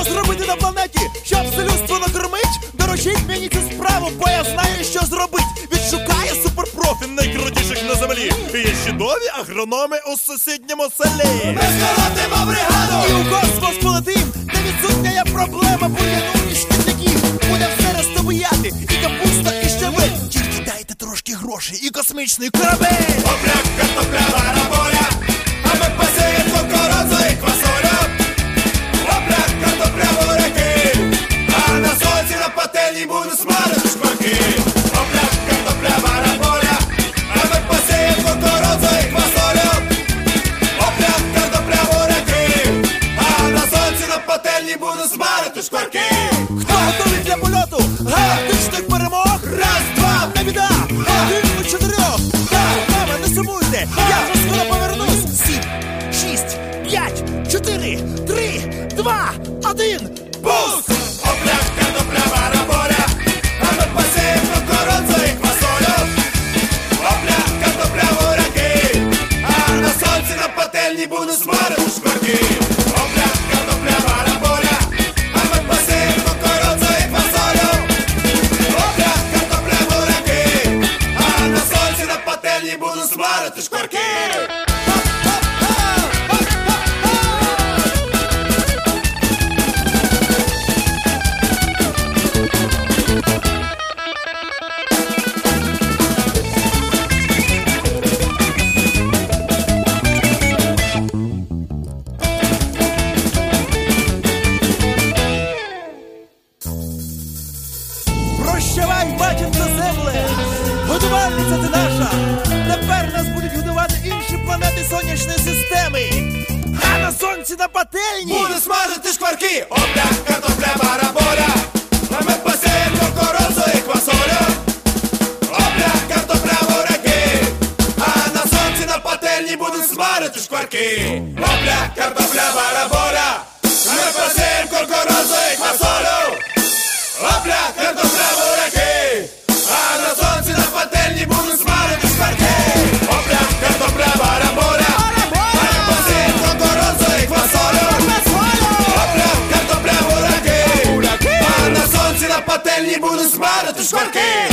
Що зробити на планеті, щоб все людство накормить? Дорожіть мені цю справу, бо я знаю, що зробить. Відшукає суперпрофі найкрутіших на землі. І є чудові агрономи у сусідньому селі. Ми сколотимо бригаду І у космос полетим, де відсутня є проблема бур'яну і шкідників. Буде все розтобияти, і капуста, і щавель. Тільки дайте трошки грошей і космічний корабель. Обляк, картопля, бараболя, а ми посіємо кукурудзу і квасолю. Обляк, картопля, буряки, а на сонці на пательні будуть смажити шкварки. Обляк, картопля, бараболя, а ми посіємо кукурудзу і квасолю. Обляк, картопля, буряки, а на сонці на пательні будуть смажити шкварки. Хто готовий для польоту? Галактичних перемог? Раз, два, Не біда! Один до чотирьох! Так, мама, не сумуйте! Я вже скоро повернусь! 7, 6, 5, 4, 3, 2, 1! пуск! Обляк, картопля, бараболя, а ми посіємо кукурудзу і квасолю. Обляк, картопля, буряки, а на сонці на пательні будуть смажити шкварки. Обляк, картопля, бараболя, а ми посіємо кукурудзу і квасолю. Обляк, картопля, буряки, а на сонці на пательні будуть смажити шкварки. Прощавай, матінко земле! Годувальниця ти наша! Тепер нас будуть годувати інші планети сонячної системи! А на сонці на пательні! Буде смажити шкварки! Обляк, картопля, бараболя, а ми посіємо кукурудзу і квасолю. Обляк, картопля, буряки, а на сонці на пательні будуть смажити шкварки. Обляк, картопля, бараболя, а ми посіємо кукурудзу і квасолю. Обляк, картопля, буряки, а на сонці на пательні будуть смажити шкварки. Обляк, картопля, бараболя, а ми посіємо кукурудзу і квасолю. Обляк, картопля, буряки, а на сонці на пательні будуть смажити шкварки.